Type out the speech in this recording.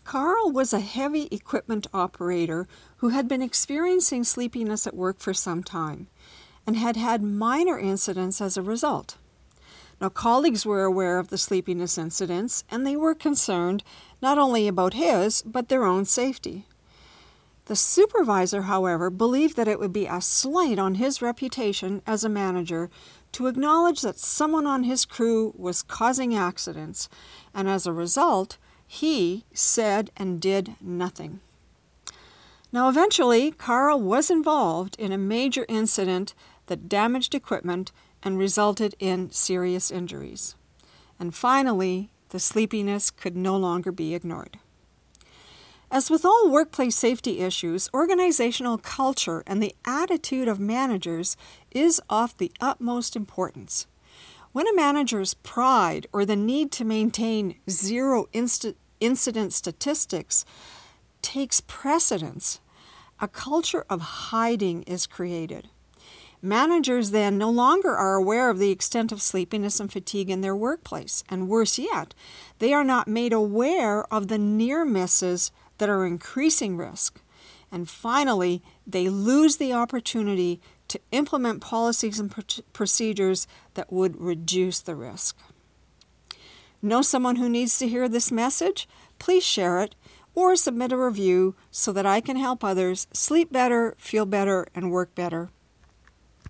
Carl was a heavy equipment operator who had been experiencing sleepiness at work for some time and had had minor incidents as a result. Now, colleagues were aware of the sleepiness incidents, and they were concerned not only about his, but their own safety. The supervisor, however, believed that it would be a slight on his reputation as a manager to acknowledge that someone on his crew was causing accidents, and as a result, he said and did nothing. Now, eventually, Carl was involved in a major incident that damaged equipment and resulted in serious injuries. And finally, the sleepiness could no longer be ignored. As with all workplace safety issues, organizational culture and the attitude of managers is of the utmost importance. When a manager's pride or the need to maintain zero incident statistics takes precedence, a culture of hiding is created. Managers then no longer are aware of the extent of sleepiness and fatigue in their workplace, and worse yet, they are not made aware of the near misses that are increasing risk. And finally, they lose the opportunity to implement policies and procedures that would reduce the risk. Know someone who needs to hear this message? Please share it or submit a review so that I can help others sleep better, feel better, and work better.